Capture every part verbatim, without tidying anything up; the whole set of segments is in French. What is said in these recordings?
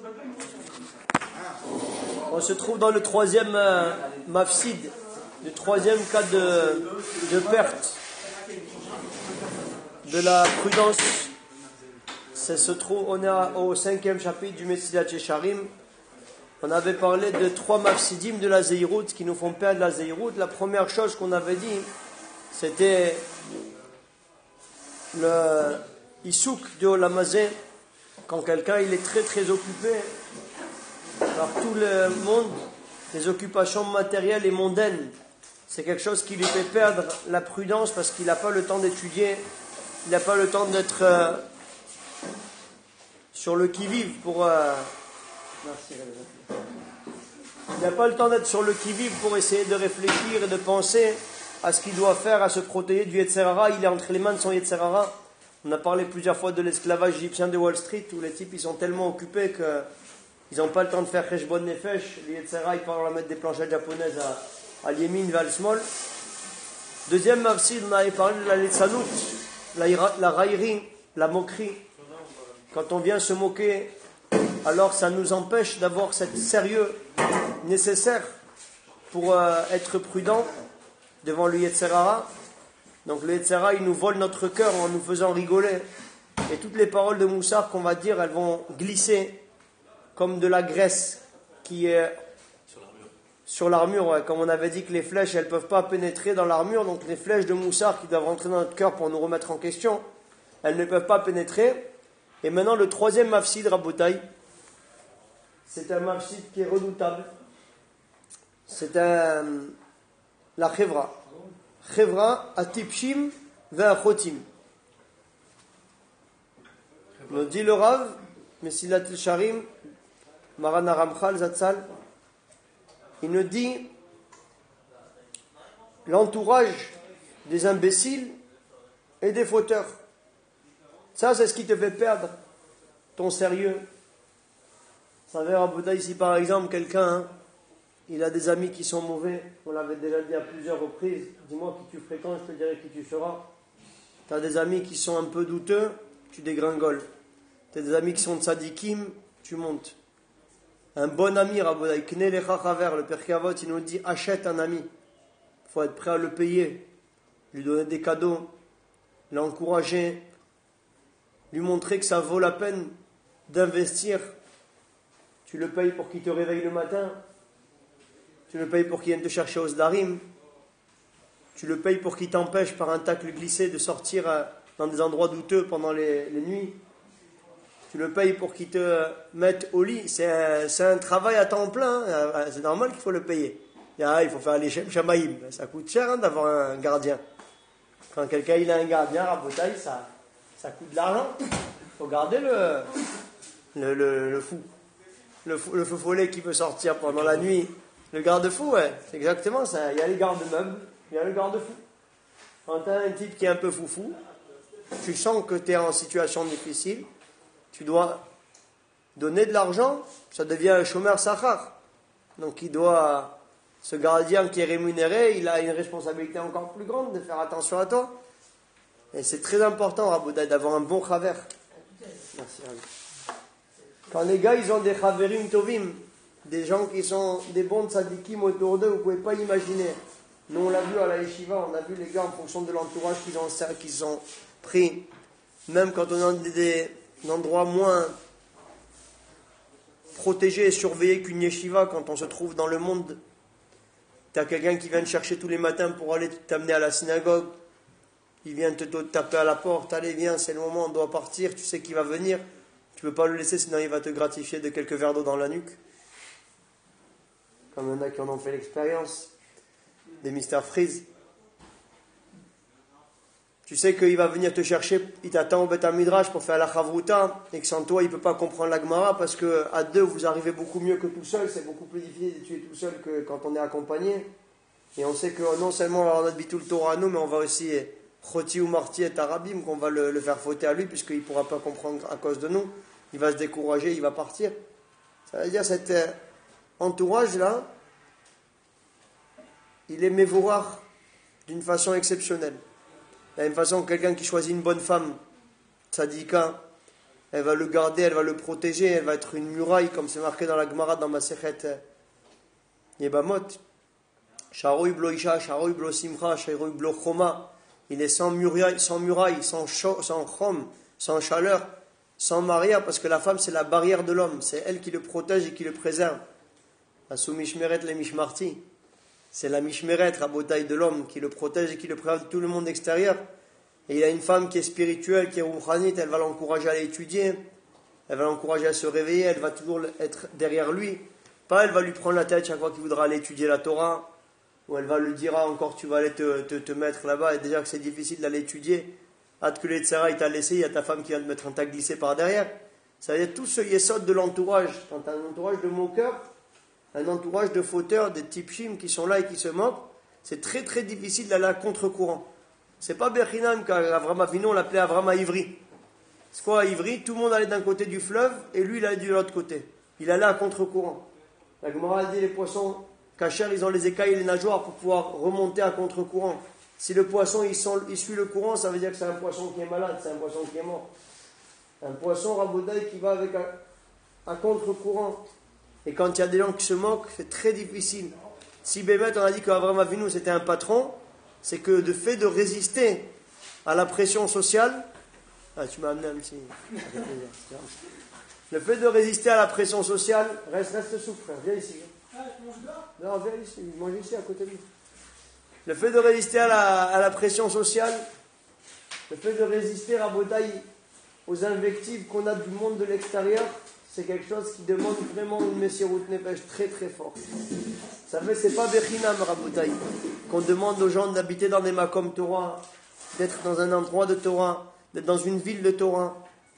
On se trouve dans le troisième euh, mafsid, le troisième cas de, de perte de la prudence. Ça se trouve, on est au cinquième chapitre du Mesilat Yesharim. On avait parlé de trois mafsidim de la Zeirut qui nous font perdre la Zeirut. La première chose qu'on avait dit, c'était le Issouk de Olamazé, quand quelqu'un il est très très occupé par tout le monde, les occupations matérielles et mondaines, c'est quelque chose qui lui fait perdre la prudence parce qu'il n'a pas le temps d'étudier, il n'a pas le temps d'être euh, sur le qui-vive pour... Euh, merci, il n'a pas le temps d'être sur le qui-vive pour essayer de réfléchir et de penser à ce qu'il doit faire, à se protéger du Yetzer Hara. Il est entre les mains de son Yetzer Hara. On a parlé plusieurs fois de l'esclavage égyptien de Wall Street, où les types ils sont tellement occupés qu'ils n'ont pas le temps de faire Cheshbon Nefesh. Les Yetzer Hara, ils parlent à mettre des planchettes japonaises à, à Yémin, vers le Small. Deuxième mafsid, on avait parlé de la Litzanout, la, la raillerie, la moquerie. Quand on vient se moquer, alors ça nous empêche d'avoir ce sérieux nécessaire pour euh, être prudent devant le Yetzer Hara. Donc le Yetzer Hara, il nous vole notre cœur en nous faisant rigoler. Et toutes les paroles de Moussar qu'on va dire, elles vont glisser comme de la graisse qui est sur l'armure. Sur l'armure, ouais. Comme on avait dit que les flèches, elles ne peuvent pas pénétrer dans l'armure. Donc les flèches de Moussar qui doivent rentrer dans notre cœur pour nous remettre en question, elles ne peuvent pas pénétrer. Et maintenant le troisième mafsid, Rabotai, c'est un mafsid qui est redoutable. C'est un, la chevra. Chevra atipshim ve'achotim. Nous dit le Rav, Mesilat Yesharim, Maran Aramchal Zatzal, il nous dit l'entourage des imbéciles et des fauteurs. Ça, c'est ce qui te fait perdre ton sérieux. Ça veut dire, ici par exemple, quelqu'un, hein, il a des amis qui sont mauvais, on l'avait déjà dit à plusieurs reprises, dis-moi qui tu fréquentes, je te dirai qui tu seras. Tu as des amis qui sont un peu douteux, tu dégringoles. Tu as des amis qui sont tzadikim, tu montes. Un bon ami, Rabodaï, Kne lecha chaver, le Père Kavot, il nous dit, achète un ami. Il faut être prêt à le payer, lui donner des cadeaux, l'encourager, lui montrer que ça vaut la peine d'investir. Tu le payes pour qu'il te réveille le matin. Tu le payes pour qu'il vienne te chercher au Sdarim. Tu le payes pour qu'il t'empêche par un tacle glissé de sortir dans des endroits douteux pendant les, les nuits. Tu le payes pour qu'il te mette au lit. C'est un, c'est un travail à temps plein. C'est normal qu'il faut le payer. Il faut faire les Shem Shamaïm. Ça coûte cher hein, d'avoir un gardien. Quand quelqu'un il a un gardien, à Rabotaï, ça, ça coûte de l'argent. Il faut garder le, le, le, le fou. Le, fou. le fou follet qui peut sortir pendant la nuit. Le garde-fou, ouais, c'est exactement ça. Il y a les garde-meubles, il y a le garde-fou. Quand tu as un type qui est un peu foufou, tu sens que tu es en situation difficile, tu dois donner de l'argent, ça devient un chômeur sahar. Donc il doit, ce gardien qui est rémunéré, il a une responsabilité encore plus grande de faire attention à toi. Et c'est très important, Rabouda, d'avoir un bon chaver. Merci. Quand les gars, ils ont des chaverim tovim, des gens qui sont des bons tzadikim autour d'eux, vous ne pouvez pas imaginer. Nous, on l'a vu à la yeshiva, on a vu les gars en fonction de l'entourage qu'ils ont, qu'ils ont pris. Même quand on est dans des, des endroits moins protégés et surveillés qu'une yeshiva, quand on se trouve dans le monde, tu as quelqu'un qui vient te chercher tous les matins pour aller t'amener à la synagogue. Il vient te, te taper à la porte. Allez, viens, c'est le moment, on doit partir. Tu sais qu'il va venir. Tu ne peux pas le laisser, sinon il va te gratifier de quelques verres d'eau dans la nuque. Comme il y en a qui en ont fait l'expérience, des mister Freeze. Tu sais qu'il va venir te chercher, il t'attend au Beth Midrash pour faire la Chavruta, et que sans toi, il ne peut pas comprendre la Gemara, parce qu'à deux, vous arrivez beaucoup mieux que tout seul, c'est beaucoup plus difficile d'étudier tout seul que quand on est accompagné. Et on sait que non seulement on va avoir notre Bitul Torah à nous, mais on va aussi, Choti ou Marti et Tarabim, qu'on va le, le faire fauter à lui, puisqu'il ne pourra pas comprendre à cause de nous. Il va se décourager, il va partir. Ça veut dire cet entourage-là, il est mévorar d'une façon exceptionnelle. De la même façon que quelqu'un qui choisit une bonne femme, tzadika, elle va le garder, elle va le protéger, elle va être une muraille, comme c'est marqué dans la Gemara, dans Masechet Yebamot. Sharoui blo isha, sharoui blo simcha, sharoui blo choma. Il est sans muraille, sans muraille, sans chaud, sans chom, sans chaleur, sans barrière, parce que la femme c'est la barrière de l'homme, c'est elle qui le protège et qui le préserve. Asou mishmeret le mishmarti. C'est la mishmeret, rabotaille de l'homme, qui le protège et qui le préserve de tout le monde extérieur. Et il a une femme qui est spirituelle, qui est rouhanite, elle va l'encourager à aller étudier, elle va l'encourager à se réveiller, elle va toujours être derrière lui. Pas elle va lui prendre la tête chaque fois qu'il voudra aller étudier la Torah, ou elle va lui dire ah, encore tu vas aller te, te, te mettre là-bas, et déjà que c'est difficile d'aller étudier, hâte que les tsara il t'a laissé, il y a ta femme qui vient te mettre un tas glissé par derrière. Ça veut dire tout ce yesod de l'entourage, quand tu as un entourage de moqueurs, un entourage de fauteurs, des tipshim qui sont là et qui se moquent, c'est très très difficile d'aller à contre-courant. C'est pas Bechinam qu'Avram Avinu, on l'appelait Avram à Ivry. C'est quoi à Ivry? Tout le monde allait d'un côté du fleuve et lui il allait de l'autre côté. Il allait à contre-courant. La Gemara dit les poissons cachers, ils ont les écailles et les nageoires pour pouvoir remonter à contre-courant. Si le poisson il, sent, il suit le courant, ça veut dire que c'est un poisson qui est malade, c'est un poisson qui est mort. Un poisson rabodaï qui va avec un, à contre-courant. Et quand il y a des gens qui se moquent, c'est très difficile. Si Bémet, on a dit qu'Avram Avinu c'était un patron, c'est que de fait de résister à la pression sociale, ah tu m'as amené un petit, le fait de résister à la pression sociale, reste, reste souple frère, viens ici. Non, viens ici, mange ici à côté de nous. Le fait de résister à la, à la pression sociale, le fait de résister à Botaï, aux invectives qu'on a du monde de l'extérieur, c'est quelque chose qui demande vraiment une messirut nefesh très très forte. Ça fait, c'est pas Bechinam Rabotaï, qu'on demande aux gens d'habiter dans des makom Torah, d'être dans un endroit de Torah, d'être dans une ville de Torah.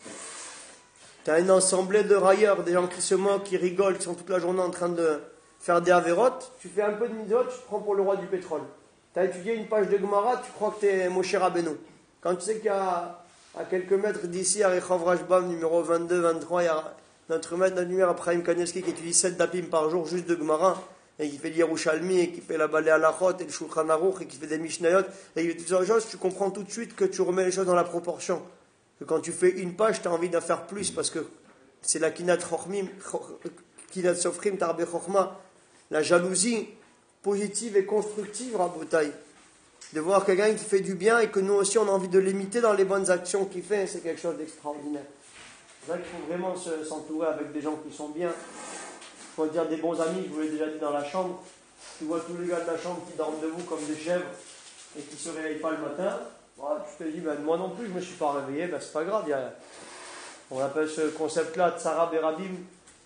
Tu as une assemblée de railleurs, des gens qui se moquent, qui rigolent, qui sont toute la journée en train de faire des avérotes. Tu fais un peu de mitzvot, tu te prends pour le roi du pétrole. Tu as étudié une page de Gemara, tu crois que tu es Moshe Rabbeinu. Quand tu sais qu'il y a à quelques mètres d'ici, à Rechov Rashbam, numéro vingt-deux vingt-trois, il y a notre maître, notre numéro Abraham Kanievski qui étudie sept dapim par jour juste de Gemara, et qui fait l'Yerushalmi, et qui fait la Balé Halachot, et le Shulchan Aruch, et qui fait des Mishnayot, et il fait toutes ces choses, tu comprends tout de suite que tu remets les choses dans la proportion. Que quand tu fais une page, tu as envie d'en faire plus, parce que c'est la Kinat Chochmim, Kinat Sofrim, Tarbe Chochma, la jalousie positive et constructive, Rabotai. De voir quelqu'un qui fait du bien et que nous aussi on a envie de l'imiter dans les bonnes actions qu'il fait, c'est quelque chose d'extraordinaire. C'est vrai qu'il faut vraiment se, s'entourer avec des gens qui sont bien. Il faut dire des bons amis, je vous l'ai déjà dit dans la chambre. Tu vois tous les gars de la chambre qui dorment debout comme des chèvres et qui ne se réveillent pas le matin. Ouais, tu te dis, ben, moi non plus je ne me suis pas réveillé, ben, c'est pas grave. Il y a, on appelle ce concept-là Tsara Berabim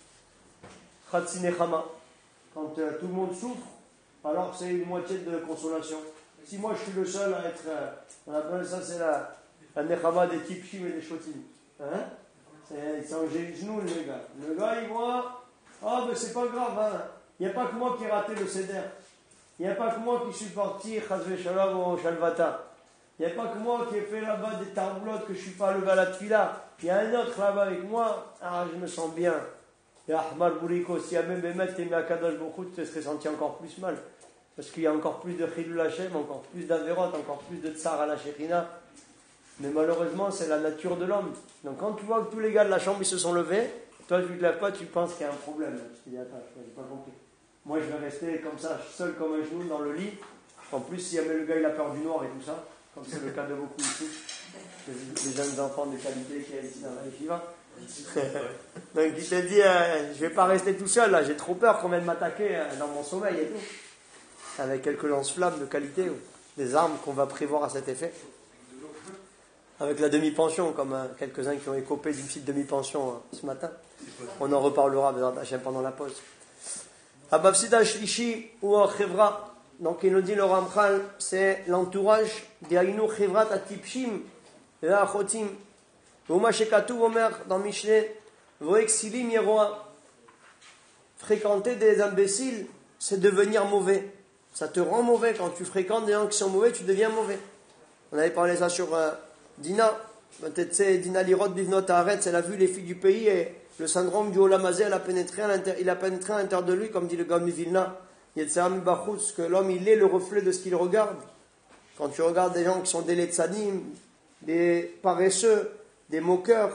Khatsinechama. Quand euh, tout le monde souffre, alors c'est une moitié de consolation. Si moi je suis le seul à être, euh, on appelle ça, c'est la, la nechama des tipshim et des shotim. Hein? C'est, ils sont les genoux, les gars. Le gars, il voit, ah, ben c'est pas grave, hein. Il n'y a pas que moi qui ai raté le seder. Il n'y a pas que moi qui suis parti, chazve shalom au shalvata. Il n'y a pas que moi qui ai fait là-bas des tarboulottes, que je ne suis pas levé à la tfila. Il y a un autre là-bas avec moi, ah, je me sens bien. Et Ahmar Bouriko, si Amé Bémet t'aimait à Kadosh Bokhout, tu te serais senti encore plus mal. Parce qu'il y a encore plus de Chilul Hashem, encore plus d'Averot, encore plus de Tsar à la Shekhinah. Mais malheureusement, c'est la nature de l'homme. Donc quand tu vois que tous les gars de la chambre ils se sont levés, toi tu ne te lèves pas, tu penses qu'il y a un problème. Tu te dis, attends, je n'ai pas compris. Moi je vais rester comme ça, seul comme un genou dans le lit. En plus, si jamais le gars il a peur du noir et tout ça, comme c'est le cas de beaucoup ici, les jeunes enfants de qualité qui sont ici dans la yeshiva. Donc il te dit, euh, je ne vais pas rester tout seul là, j'ai trop peur qu'on vienne m'attaquer euh, dans mon sommeil et tout. Avec quelques lance-flammes de qualité, ou des armes qu'on va prévoir à cet effet. Avec la demi-pension, comme euh, quelques-uns qui ont écopé d'une petite demi-pension euh, ce matin. On en reparlera pendant la pause. Abavsida Shlishi ou Chevra. Donc il nous dit le Ramchal, c'est l'entourage d'Aïnou Chevrat Atipshim et Achotim. Uma Shekatu Omer dans Mishneh, Voexilim Yeroa. Fréquenter des imbéciles, c'est devenir mauvais. Ça te rend mauvais. Quand tu fréquentes des gens qui sont mauvais, tu deviens mauvais. On avait parlé ça sur euh, Dina. Peut-être c'est Dina Lirot Bivnot Haaretz, elle a vu les filles du pays et le syndrome du Olamazé, elle a pénétré à l'intérieur, il a pénétré à l'intérieur de lui, comme dit le Gami Vilna. Yetzam Bachutz, que l'homme il est le reflet de ce qu'il regarde. Quand tu regardes des gens qui sont des letzanim, des paresseux, des moqueurs,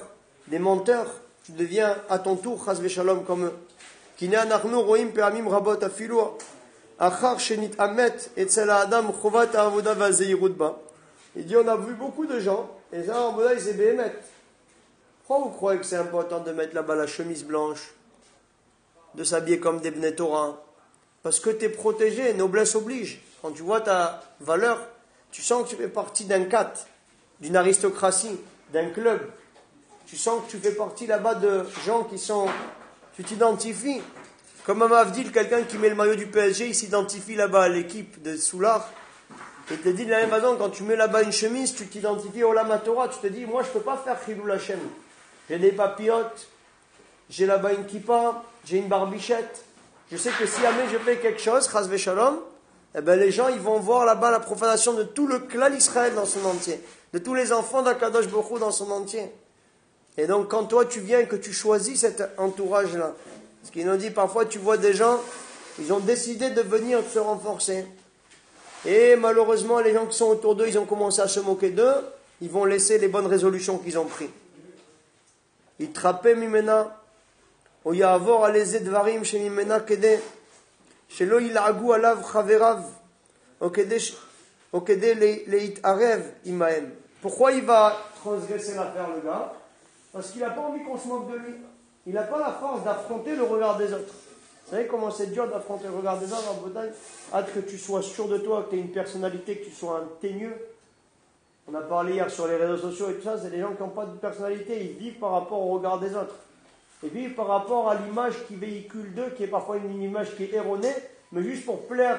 des menteurs, tu deviens à ton tour, chas v'shalom, comme eux. Kine anachnu roim pe'amim rabot afilu achar shenit amet etzel ha'adam chovat ha'avoda v'hazeirut ba. Il dit, on a vu beaucoup de gens, et ça, en Bouddha, c'est béhémet. Pourquoi vous croyez que c'est important de mettre là-bas la chemise blanche, de s'habiller comme des Bnei Torah? Parce que tu es protégé, noblesse oblige. Quand tu vois ta valeur, tu sens que tu fais partie d'un cat, d'une aristocratie, d'un club. Tu sens que tu fais partie là-bas de gens qui sont... Tu t'identifies. Comme à Mavdil, quelqu'un qui met le maillot du P S G, il s'identifie là-bas à l'équipe de Soulard. Et te dit de la même façon, quand tu mets là-bas une chemise, tu t'identifies au Lama Torah, tu te dis, moi je ne peux pas faire Chilul Hashem. J'ai des papillotes, j'ai là-bas une kippa, j'ai une barbichette. Je sais que si jamais je fais quelque chose, chas v'shalom, eh ben les gens ils vont voir là-bas la profanation de tout le clan d'Israël dans son entier, de tous les enfants d'Akadosh Baruch Hu dans son entier. Et donc quand toi tu viens et que tu choisis cet entourage-là, ce qu'il nous dit parfois, tu vois des gens, ils ont décidé de venir se renforcer. Et malheureusement, les gens qui sont autour d'eux, ils ont commencé à se moquer d'eux, ils vont laisser les bonnes résolutions qu'ils ont prises. Ils trappaient mimena, ou ya'avor aleze dvarim chez mimena kede, shelo yil'agu alav chaverav, ou kede leit arev imaem. Pourquoi il va transgresser l'affaire, le gars? Parce qu'il n'a pas envie qu'on se moque de lui. Il n'a pas la force d'affronter le regard des autres. Vous savez comment c'est dur d'affronter le regard des autres en Bretagne? Hâte que tu sois sûr de toi, que tu aies une personnalité, que tu sois un teigneux. On a parlé hier sur les réseaux sociaux et tout ça, c'est des gens qui n'ont pas de personnalité, ils vivent par rapport au regard des autres. Ils vivent par rapport à l'image qu'ils véhiculent d'eux, qui est parfois une image qui est erronée, mais juste pour plaire.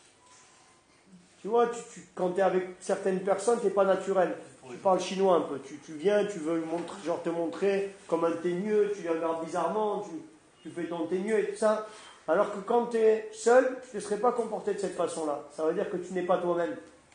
Tu vois, tu, tu, quand tu es avec certaines personnes, tu n'es pas naturel. Tu parles chinois un peu, tu, tu viens, tu veux montrer, genre te montrer comme un teigneux, tu les regardes bizarrement, tu, tu fais ton teigneux et tout ça. Alors que quand tu es seul, tu ne serais pas comporté de cette façon-là. Ça veut dire que tu n'es pas toi-même.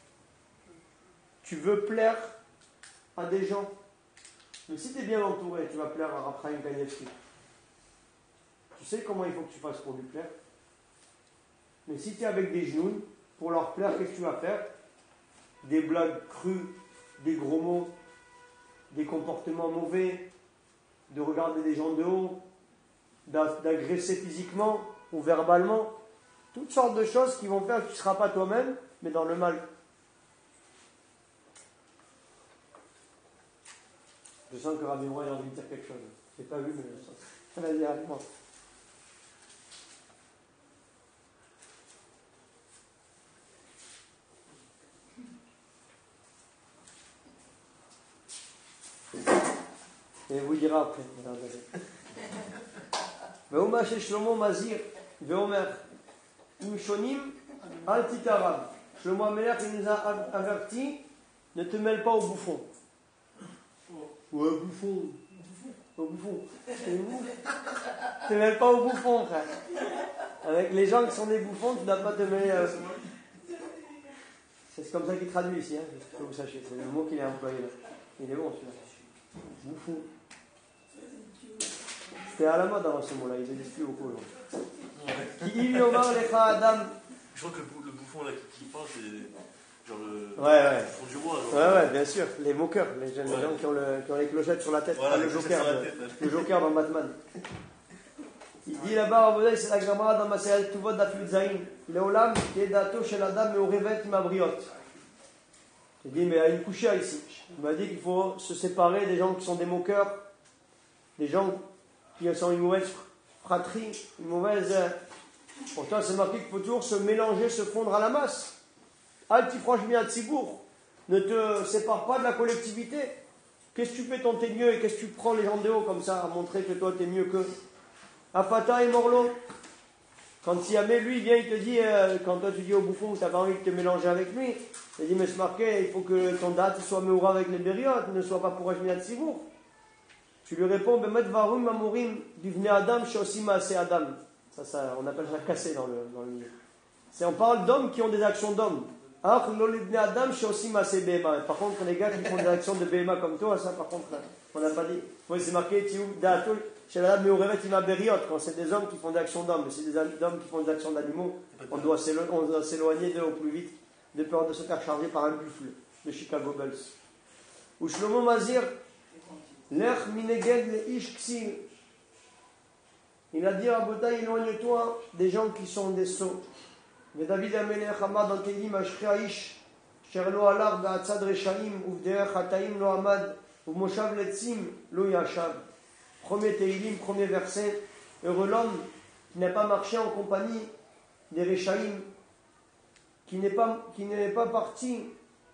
Tu veux plaire à des gens. Mais si tu es bien entouré, tu vas plaire à Raphaël Kanievski. Tu sais comment il faut que tu fasses pour lui plaire. Mais si tu es avec des genoux, pour leur plaire, qu'est-ce que tu vas faire? Des blagues crues, des gros mots, des comportements mauvais, de regarder des gens de haut, d'agresser physiquement ou verbalement, toutes sortes de choses qui vont faire que tu ne seras pas toi-même, mais dans le mal. Je sens que Rabbi Moura a envie de dire quelque chose. Je n'ai pas vu, mais je sens. Vas-y, avec moi. Et vous dira après. Ve'oma chez Shlomo Mazir, Ve'omer, Imshonim, Altitarav. Shlomo Amelech, il nous a averti, ne te mêle pas au bouffon. Ouais, bouffon. Au bouffon. Ne te mêle pas au bouffon, frère. Avec les gens qui sont des bouffons, tu ne dois pas te mêler. Euh... C'est comme ça qu'il traduit ici, hein, que vous sachiez. C'est le mot qu'il a employé là. Il est bon celui-là. Bouffon. C'était à la mode avant ce mot-là, il n'existe plus beaucoup. Qui Omar Lecha Adam. Je crois que le, le bouffon là qui parle, c'est genre le, ouais, ouais. le bouffon du roi. Genre, ouais, ouais, bien sûr, les moqueurs, les jeunes ouais. gens qui ont, le, qui ont les clochettes sur la tête, voilà, le, Joker, de, tête, le Joker dans Batman. Il dit là-bas, c'est la Gemara dans Masayat Tuvot d'Afil Zayin, Leolam, Kedato Shel Adam Meorevet Mabriot. Il dit, mais il y a une couchère ici. Il m'a dit qu'il faut se séparer des gens qui sont des moqueurs, des gens qui sont une mauvaise fratrie, une mauvaise. Pourtant, c'est marqué qu'il faut toujours se mélanger, se fondre à la masse. Alti franchement à Tzibourg. Ne te sépare pas de la collectivité. Qu'est-ce que tu fais ton teigneux et qu'est-ce que tu prends les gens de haut comme ça à montrer que toi t'es mieux qu'eux? Afata et Morlo. Quand Siamé, lui, vient, il te dit, euh, quand toi tu dis au bouffon que tu n'as pas envie de te mélanger avec lui, il dit, mais c'est marqué, il faut que ton date soit meura avec les bériotes, ne soit pas pour Ajmiat Sibour. Tu lui réponds, Bemet varum amurim, divne Adam, shosima ase Adam. Ça, ça, on appelle ça casser dans le, dans le milieu. C'est, on parle d'hommes qui ont des actions d'hommes. Par contre, les gars qui font des actions de Béma comme toi, ça par contre, on n'a pas dit. Oui, c'est marqué, quand c'est des hommes qui font des actions d'hommes, mais c'est des hommes qui font des actions d'animaux, on doit s'éloigner d'eux au plus vite, de peur de se faire charger par un buffle de Chicago Bulls. Ou Shlomo Mazir, Lech mineged le ish ksil. Il a dit à Rabotai, éloigne-toi des gens qui sont des sots. Mais David Amelech Amad dans Tehillim Ashri Aish, Sher lo alar ba'atzad reshaim, uvderech hataim lo amad, uvmoshav letzim lo yashav. Premier Tehillim, premier verset. Heureux l'homme qui n'a pas marché en compagnie des reshaim, qui n'est pas, qui n'est pas parti,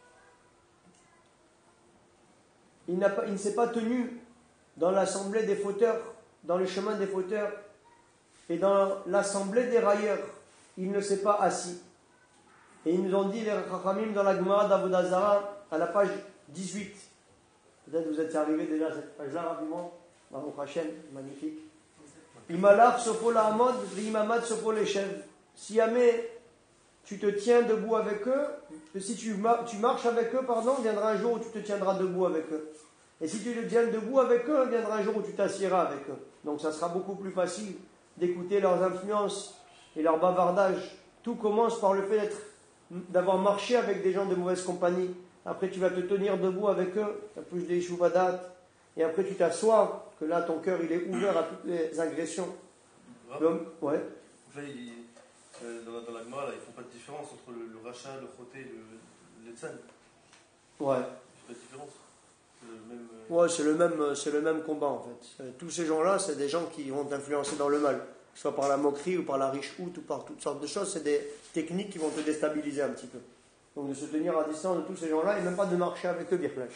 il, n'a pas, il ne s'est pas tenu dans l'assemblée des fauteurs, dans le chemin des fauteurs, et dans l'assemblée des railleurs, il ne s'est pas assis. Et ils nous ont dit les Chachamim dans la Gemara d'Avodah Zarah, à la page dix-huit. Peut-être que vous êtes arrivés déjà à cette page-là rapidement. Baruch Hashem, magnifique. Imalach sofo la amod, v'imamad sofo leshev. Si jamais tu te tiens debout avec eux, si tu, tu marches avec eux, pardon, viendra un jour où tu te tiendras debout avec eux. Et si tu te tiens debout avec eux, viendra un jour où tu t'assieras avec eux. Donc ça sera beaucoup plus facile d'écouter leurs influences et leurs bavardages. Tout commence par le fait d'être, d'avoir marché avec des gens de mauvaise compagnie. Après tu vas te tenir debout avec eux, tu appuies des chouvadat, et après tu t'assois, que là ton cœur il est ouvert à toutes les agressions. L'homme, ouais. Là, il, euh, dans, la, dans la Gemara, là, ils ne font pas de différence entre le, le rachat, le choté et le l'etzan. Ouais. C'est pas de différence. C'est le même, euh... Ouais, c'est le même, c'est le même combat en fait. Tous ces gens-là, c'est des gens qui vont t'influencer dans le mal. Soit par la moquerie ou par la riche-houte ou par toutes sortes de choses. C'est des techniques qui vont te déstabiliser un petit peu. Donc de se tenir à distance de tous ces gens-là et même pas de marcher avec eux, bien clair.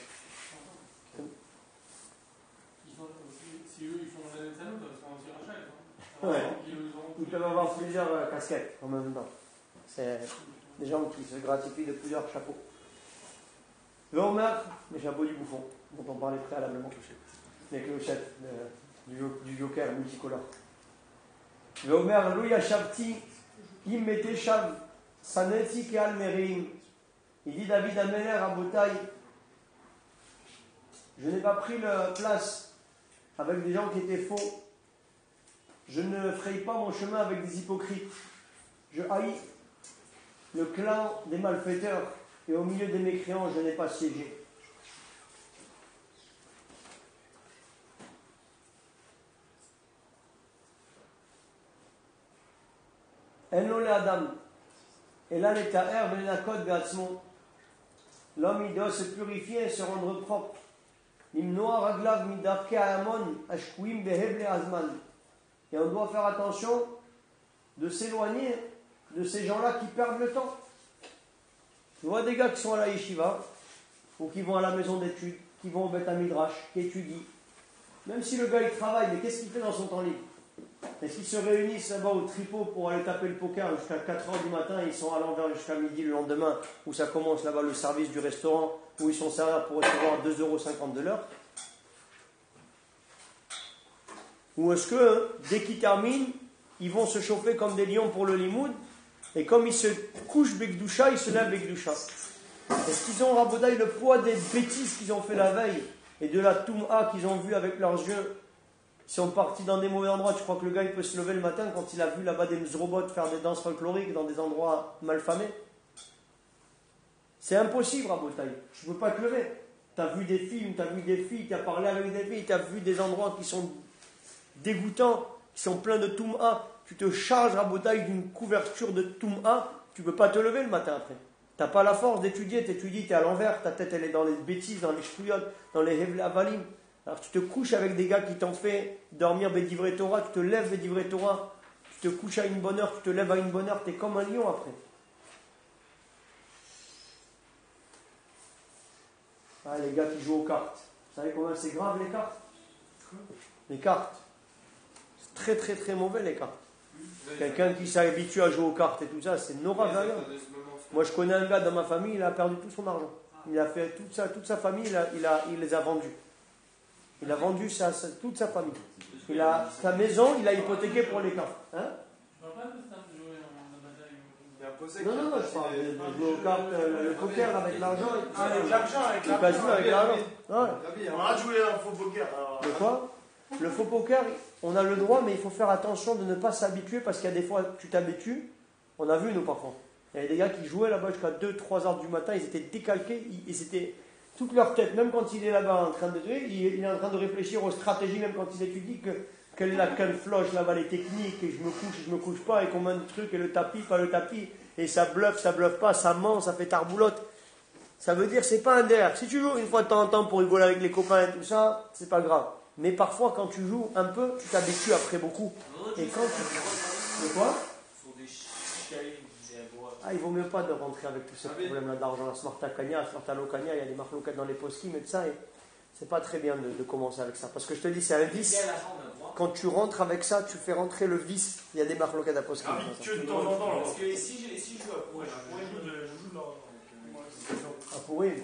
Si eux ils font la même salut, ils font aussi rachat. Ouais. Ils peuvent avoir plusieurs euh, casquettes en même temps. C'est des gens qui se gratifient de plusieurs chapeaux. Le Homer, les chapeaux du bouffon, dont on parlait préalablement. Les clochettes de, du, du joker multicolore. Le Homer, Louya Shavti, Immete Shav, Saneti Keal Mereim. Il dit David Ameler à Botaï, je n'ai pas pris la place avec des gens qui étaient faux. Je ne fraye pas mon chemin avec des hypocrites. Je haïs le clan des malfaiteurs et au milieu des mécréants, je n'ai pas siégé. Enlole Adam. Et là, les ta'er, benakot be'atzmo. L'homme, il doit se purifier et se rendre propre. Nimnoa raglav midarke ayamon ashkuim beheble azman. Et on doit faire attention de s'éloigner de ces gens-là qui perdent le temps. Tu vois des gars qui sont à la yeshiva, ou qui vont à la maison d'études, qui vont au Beth Midrash, qui étudient. Même si le gars il travaille, mais qu'est-ce qu'il fait dans son temps libre? Est-ce qu'ils se réunissent là-bas au tripot pour aller taper le poker jusqu'à quatre heures du matin et ils sont à l'envers jusqu'à midi le lendemain, où ça commence là-bas le service du restaurant, où ils sont servis pour recevoir deux euros cinquante de l'heure? Ou est-ce que, dès qu'ils terminent, ils vont se chauffer comme des lions pour le limoud, et comme ils se couchent Bekdoucha, ils se lèvent Bekdoucha? Est-ce qu'ils ont rabodaï le poids des bêtises qu'ils ont fait la veille, et de la Toum'a qu'ils ont vu avec leurs yeux? Ils sont partis dans des mauvais endroits. Tu crois que le gars il peut se lever le matin quand il a vu là-bas des mzrobots faire des danses folkloriques dans des endroits malfamés? C'est impossible, rabodaï. Tu ne peux pas te lever. Tu as vu des films, tu as vu des filles, tu as parlé avec des filles, tu as vu des endroits qui sont dégoûtants, qui sont pleins de Toum'a. Tu te charges, rabodaï, d'une couverture de Toum'a, tu ne peux pas te lever le matin après. Tu n'as pas la force d'étudier, tu étudies, tu es à l'envers, ta tête elle est dans les bêtises, dans les shpouyotes, dans les hevle avalim. Alors tu te couches avec des gars qui t'ont fait dormir Bédivré Torah, tu te lèves Bédivré Torah, tu te couches à une bonne heure, tu te lèves à une bonne heure, tu es comme un lion après. Ah, les gars qui jouent aux cartes, vous savez combien c'est grave les cartes? Les cartes, c'est très très très mauvais les cartes. Quelqu'un qui s'habitue à jouer aux cartes et tout ça, c'est Nora Vaillant. Moi je connais un gars dans ma famille, il a perdu tout son argent. Il a fait toute sa, toute sa famille, il, a, il, a, il les a vendus. Il a vendu sa, sa, toute sa famille. Il a sa maison, il a hypothéqué pour les cartes. Hein? Je parle pas de ça de jouer en bataille. Non, non, non, je parle de, de jouer aux cartes, euh, le poker avec l'argent. Ah, avec l'argent, avec le casino avec l'argent. Ouais. On a joué un faux poker. Alors... Le quoi? Le faux poker, on a le droit, mais il faut faire attention de ne pas s'habituer parce qu'il y a des fois, tu t'habitues. On a vu, nous, par contre. Il y avait des gars qui jouaient là-bas jusqu'à deux trois heures du matin, ils étaient décalqués, ils, ils étaient toute leur tête, même quand il est là-bas en train de jouer, il, il est en train de réfléchir aux stratégies, même quand il étudie que quelle est la canne floche, là-bas les techniques, et je me couche, je me couche pas, et combien de trucs, et le tapis, pas le tapis, et ça bluffe, ça bluffe pas, ça ment, ça fait tarboulotte. Ça veut dire c'est pas un derrière. Si tu joues une fois de temps en temps pour rigoler avec les copains et tout ça, c'est pas grave. Mais parfois quand tu joues un peu, tu t'habitues après beaucoup. Et quand tu... C'est quoi? Ah, il vaut mieux pas de rentrer avec tous ces problèmes-là d'argent. La Smarta Kanya, la Smarta Lokanya, il y a des marloquettes dans les poskim et tout ça. Et c'est pas très bien de, de commencer avec ça. Parce que je te dis, c'est un vice. Quand tu rentres avec ça, tu fais rentrer le vice. Il y a des marloquettes à poskim. Ah, que de temps en temps. Parce que si je, si je joue à Pourri, je joue dans. À pourrir.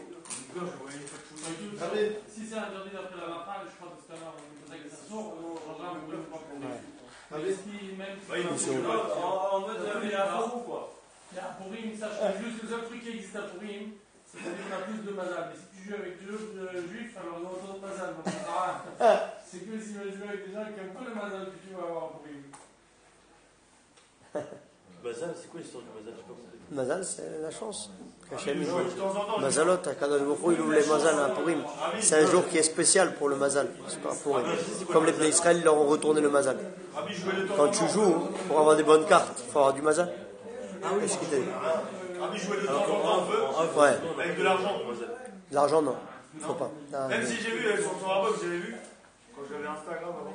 Si c'est interdit d'après la lapin, je crois que tout à l'heure, on posait la question, on rendra un peu pas pour mais si même si En mode, il y a un faux quoi. il y a Pourim, sache juste le seul truc qui existe à Pourim, c'est qu'on a plus de mazal. Mais si tu joues avec des juifs, alors ils ont autant de mazal. Donc ça sert à rien. C'est que si tu veux jouer avec des gens qui ont que le mazal que tu vas avoir à Pourim. Mazal, c'est quoi l'histoire du mazal? Je sais pas comment. Mazal, c'est la chance. Mazalot, il ouvre les mazal à Purim. C'est un jour qui est spécial pour le mazal. C'est pas pour comme les Bnei Israël, ils leur ont retourné le mazal. Quand tu joues, pour avoir des bonnes cartes, il faut avoir du mazal. Ah oui, Qu'est-ce qu'il t'a dit? Rabbi jouait de temps en temps un peu, Ouais. avec de l'argent. De l'argent, non. Faut pas. Ah, Même mais- si j'ai vu avec son son rabbin, vous avez vu, quand j'avais Instagram avant.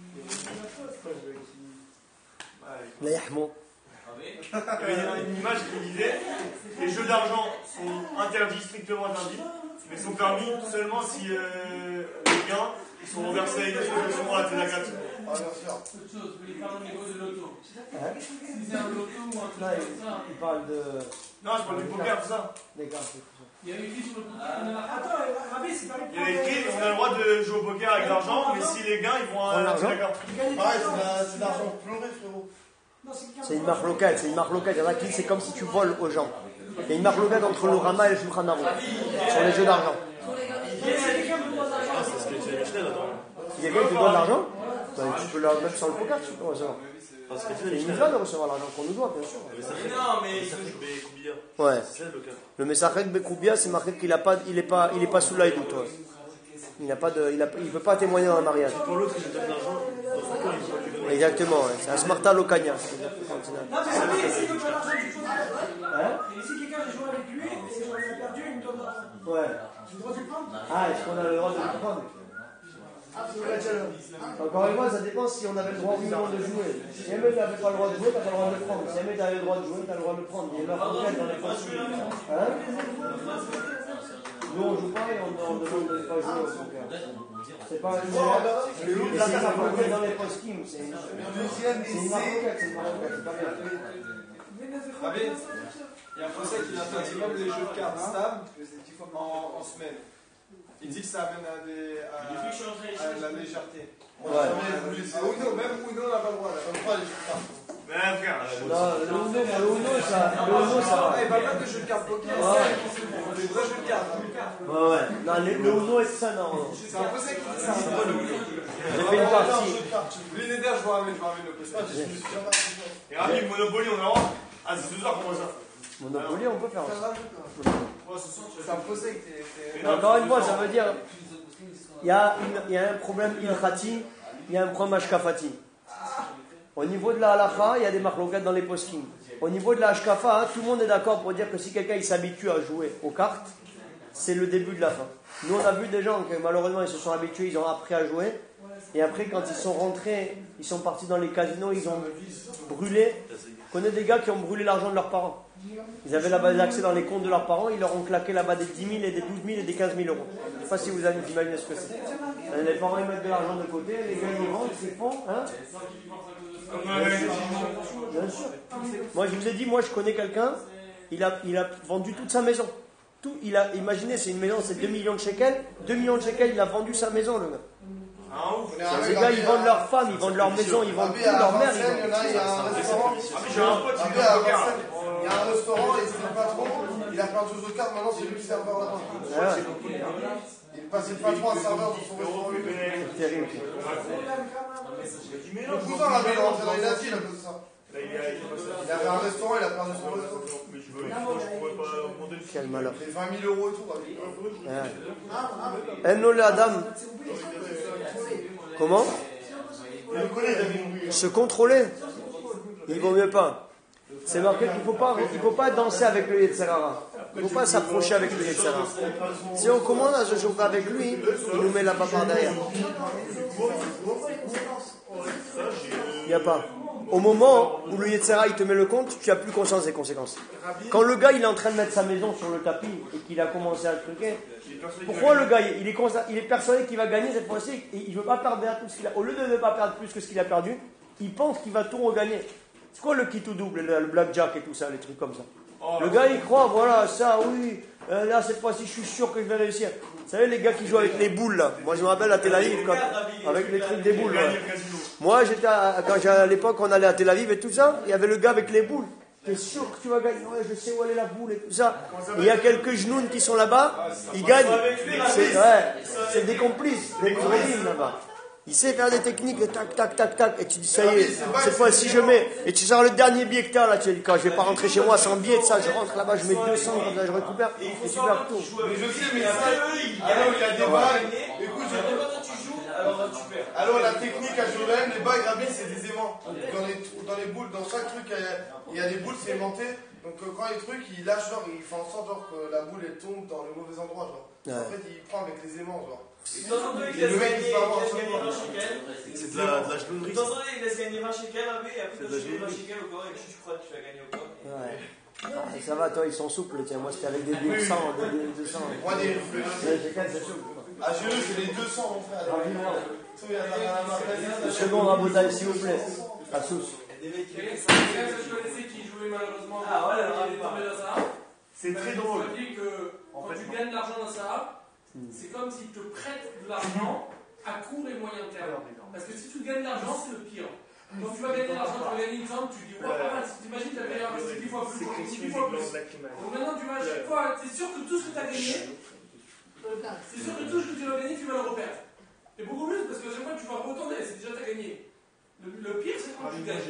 La yahmo. Il y avait une image qui disait les jeux d'argent sont interdits, strictement interdits, mais sont permis seulement si euh, les gains ils sont reversés avec ceux qui sont à la Télagat. Autre chose, mais il parle au niveau de l'auto. Si c'est un loto ou un truc Là, comme ça, il, il parle de. Non, je parle du poker, tout ça. Des cartes et tout ça. il y avait écrit sur le côté. Attends, Rabbi, c'est pas Il y a écrit on a le droit de jouer au poker avec de l'argent, mais si les gains ils vont à la Télagat. Pareil, c'est de l'argent pleuré, frérot. C'est une marque locale, c'est une marque locale. Il y en a qui, c'est comme si tu voles aux gens. Il y a une marque locale entre le Rama et le Shulchan Aruch sur les jeux d'argent. Il y a quelqu'un qui te doit de l'argent, ben, tu peux leur mettre sur le poker, tu peux recevoir. C'est une joie de recevoir l'argent qu'on nous doit, bien sûr. Mais non, mais. Ouais. C'est ça le cas. Le Messachek Bekoubia, c'est marqué qu'il n'a pas, il est pas, il est pas sous l'aide, toi. Il n'a pas de, il a, il peut pas témoigner dans un mariage. Pour l'autre, il donne de l'argent, dans son cœur, il faut lui donner. Exactement, ouais. C'est un Smarta Lokanya. Non, mais Rabbi, si il veut pas l'argent, tu joues avec lui. Hein? Si quelqu'un veut jouer avec lui, et il a perdu, il me donne l'argent. Ouais. J'ai le droit de le prendre. Ah, est-ce qu'on a le droit de le prendre? Encore une fois, ça dépend si on avait le droit ou non de jouer. Si jamais tu n'avais pas le droit de jouer, tu n'as pas le droit de le prendre. Si jamais tu avais le droit de jouer, tu as le droit de le prendre. Il y a une marque locale dans les postes. Hein? Nous, on ne joue pas et on, on demande de ne pas jouer au poker. C'est pas une marque. C'est une marque locale dans les postes. C'est une c'est une marque locale, c'est une marque locale, c'est pas bien. Rabbi, il y a un procès qui interdit même les jeux de cartes stables en, en semaine. Il dit que ça amène à, des, à, à la légèreté. Ouais. Uno, même Uno n'a pas le droit. Là. Pas les jeux de cartes. Mais frère, Non, le Uno, le Uno, ça, le Uno, ça va. Il va pas de jeux de cartes poker, Ouais. c'est des vrais jeux de cartes. Ouais, ouais. Non, le, le Uno et ça, non. C'est un procès qui dit ça. J'ai fait une partie. Lui, Neder, je vais ramener, je vais ramener le procès. et Rabbi, Monopoly, on a le droit. Ah, c'est ce soir, comment ça? Monopoly, on peut faire ça. C'est un procès qui était. Encore une fois, ça veut dire il y a, une, il y a un problème ilkhati, il y a un problème ashkafati. Au niveau de la halakha, il y a des marloquettes dans les poskim. Au niveau de la ashkafa, hein, tout le monde est d'accord pour dire que si quelqu'un il s'habitue à jouer aux cartes, c'est le début de la fin. Nous, on a vu des gens que malheureusement ils se sont habitués, ils ont appris à jouer. Et après, quand ils sont rentrés, ils sont partis dans les casinos, ils ont brûlé. Je connais des gars qui ont brûlé l'argent de leurs parents. Ils avaient là-bas des accès dans les comptes de leurs parents, ils leur ont claqué là-bas des dix mille et des douze mille et des quinze mille euros. Je ne sais pas si vous avez imaginé ce que c'est. Les parents ils mettent de l'argent de côté, les gars ils vendent, ils font. Hein? Bien sûr. Moi je vous ai dit, moi je connais quelqu'un, il a, il a vendu toute sa maison. Tout, il a, imaginez, c'est une maison, c'est deux millions de shekels. deux millions de shekels, il a vendu sa maison, le gars. Ces gars, ils vendent leur femme, ils vendent leur maison, ils vendent tout, leur mère. Ils vendent. Il y a un restaurant. J'ai un pote qui Il fait y a au poker. un restaurant et c'est le patron. Il a perdu aux cartes, maintenant c'est lui le serveur là-bas. Ouais. Il est passé de patron à serveur dans son restaurant. C'est terrible. Mon cousin là, il est rentré dans les nazis, il a fait ça. Il avait un restaurant, il a perdu son restaurant. Mais je veux, je pourrais pas augmenter le Quel malheur. C'est vingt mille euros et tout. Enno le Adam. Comment? Se contrôler. Il vaut mieux pas. C'est marqué qu'il ne faut pas, il faut pas danser avec le Yetzer Hara. Il ne faut pas s'approcher avec le Yetzer Hara. Si on commence à se chauffer avec lui, il nous met la barre derrière. Il n'y a pas. Au moment où le Yetzer Hara il te met le compte, tu n'as plus conscience des conséquences. Quand le gars il est en train de mettre sa maison sur le tapis et qu'il a commencé à truquer, pourquoi le gars il est, il est persuadé qu'il va gagner cette fois-ci et il ne veut pas perdre tout ce qu'il a. Au lieu de ne pas perdre plus que ce qu'il a perdu, il pense qu'il va tout regagner. C'est quoi le kit ou double, le blackjack et tout ça, les trucs comme ça? Le gars il croit, voilà, ça, oui, euh, là cette fois-ci je suis sûr que je vais réussir. Vous savez les gars qui jouent avec les boules là, moi je me rappelle à Tel Aviv, quand, avec les trucs des boules. Ouais. Moi j'étais à, quand à l'époque on allait à Tel Aviv et tout ça, il y avait le gars avec les boules. T'es sûr que tu vas gagner? Ouais, je sais où elle est la boule et tout ça. Et il y a quelques genoux qui sont là-bas, ils gagnent. C'est ouais, c'est des complices, des complices là-bas. Il sait faire des techniques, tac, tac, tac, tac, et tu dis ça y est, cette fois-ci je mets, et tu sors le dernier billet que tu as là, tu dis quand je vais pas rentrer chez moi sans billet de ça, je rentre là-bas, je mets deux cents, comme ça je récupère, et tu perds tout. Mais je sais, mais ça, alors il y a des bagues, écoute, alors la technique à Joël, les bagues rabines c'est des aimants. Dans les, dans les boules, dans chaque truc, il y a des boules, c'est aimanté. Donc quand les trucs, il lâche, genre, il fait en sorte genre, que la boule elle tombe dans le mauvais endroit, genre. Ouais. En fait, il prend avec les aimants, genre. Et le mec il va avoir un vingt C'est de la, de la gelonnerie. De temps en temps, il laisse gagner vingt shekels, et après, quand tu gagnes vingt shekels au corps, et tu crois que tu vas gagner au corps. Ouais. Ah, ça va, toi, ils sont souples. Tiens, moi, c'était avec des deux cents, des deux cents. Moi, des c'est souple. À Jérusalem, c'est les deux cents, mon frère. Le second rabotage, s'il vous plaît. À Sousse. Quelqu'un que je connaissais qui jouait malheureusement. Ah ouais, alors il est tombé dans ça. C'est très drôle. Je me dis que quand tu gagnes de l'argent dans ça, c'est comme s'il te prête de l'argent à court et moyen terme. Parce que si tu gagnes de l'argent, c'est le pire. Quand tu vas gagner de l'argent, tu vas gagner une somme, tu dis, ouais, pas mal, t'imagines, tu as gagné dix fois plus, dix fois plus. Donc maintenant, tu vas à chaque fois, c'est sûr que tout ce que tu as gagné, c'est sûr que tout ce que tu vas gagner, tu vas le reperdre. Et beaucoup plus, parce que chaque fois, tu vas retourner, c'est déjà tu as gagné. Le, le pire, c'est quand tu gagnes.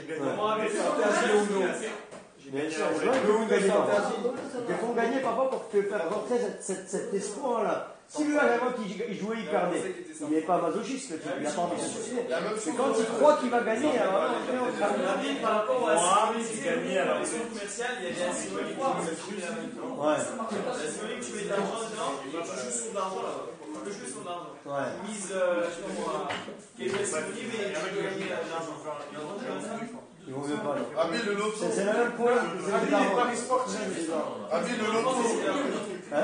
Bien sûr, c'est vrai que vous gagnez pas. Ils te font gagner parfois pour te faire rentrer cet espoir-là. Si le gars avant qu'il jouait, il perdait. Il n'est pas masochiste, le type, il n'a pas envie de se suicider. C'est quand il croit qu'il va gagner, alors par rapport à si gagner à la maison commerciale, il y a des symboliques. Ouais. La symbolique, tu mets de l'argent dedans, et tu joues sur de l'argent là-bas. Tu peux jouer sur de l'argent. Ouais. Mise, je sais pas moi, qui est disponible et tu peux gagner de l'argent. Il vaut mieux pas. Rabbi, le loto. C'est le même point. Rabbi, les paris sportifs. Rabbi, le loto. Hein?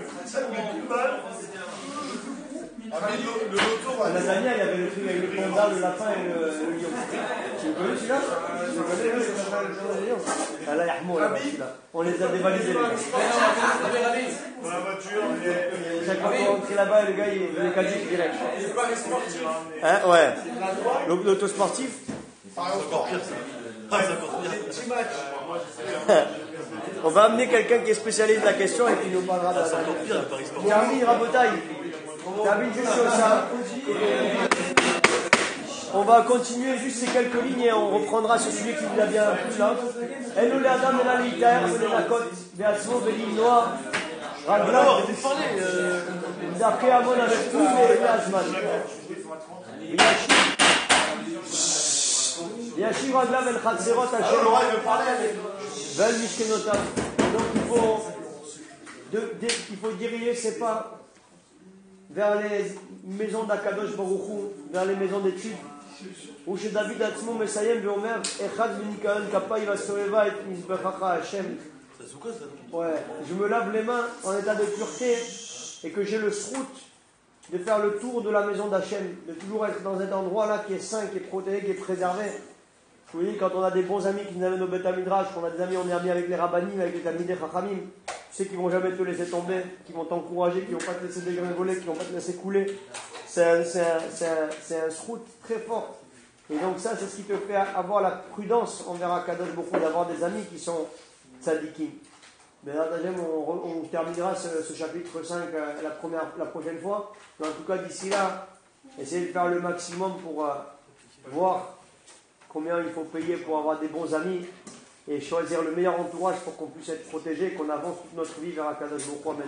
Rabbi, le loto. À la dernière, il y avait le truc avec le panda, le lapin et le, le lion. Tu le connais celui-là? Tu le connais, oui, c'est le lion. Ah là, Yahmo, là-bas, celui-là. On les a dévalisés, les gars. Dans la voiture, il Chaque fois qu'on rentrait là-bas, le gars, il est caduc direct. Les paris sportifs. Hein? Ouais. L'auto sportif? c'est encore pire ça. Ah, c'est encore pire. On va amener quelqu'un qui est spécialiste de la question et qui nous parlera de la C'est encore pire le Paris sportif. Termine, Rabotaï. Termine juste sur ça. On va continuer juste ces quelques lignes et on reprendra ce sujet qui vous a bien plu là. Elou le Adam et la Litaer, le Nakot, Beatzmo, Belim Noir, Raglan, D'après Amon avec tout et Beazman. Yashiv Raglav El Chatzerot Hashem Vel Mishkenotav. Donc il faut, de, de, il faut diriger ses pas vers les maisons d'Akadosh Baruch Hu, vers les maisons d'études. Où chez David Atzmo Mesayem Veomer Echad Benikaon Kapay Vasoreva et Mizbechacha Hashem. Ouais, je me lave les mains en état de pureté et que j'ai le srout de faire le tour de la maison d'Hachem, de toujours être dans cet endroit-là qui est saint, qui est protégé, qui est préservé. Vous voyez, quand on a des bons amis qui nous amènent au Beth Midrash, quand on a des amis, on est amis avec les rabbanim, avec les Talmidei Chachamim, tu sais qu'ils ne vont jamais te laisser tomber, qu'ils vont t'encourager, qu'ils ne vont pas te laisser dégringoler, qu'ils ne vont pas te laisser couler. C'est un, c'est un, c'est un, c'est un srout très fort. Et donc ça, c'est ce qui te fait avoir la prudence envers Akadosh Baruch Hu, d'avoir des amis qui sont tzadikim. Mais là, on, on terminera ce, ce chapitre cinq la, première, la prochaine fois. Mais en tout cas, d'ici là, essayez de faire le maximum pour euh, voir combien il faut payer pour avoir des bons amis et choisir le meilleur entourage pour qu'on puisse être protégé et qu'on avance toute notre vie vers Akadosh Baruch Hu. Amen.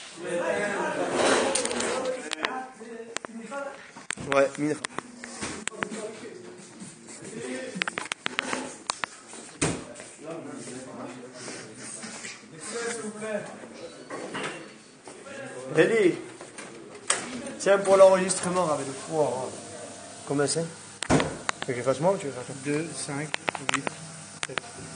Ouais, mincha. Eli, tiens pour l'enregistrement, Rabbeinu. Wow. Combien c'est? Tu veux que je fasse moi ou tu veux faire toi? deux, cinq, huit, sept.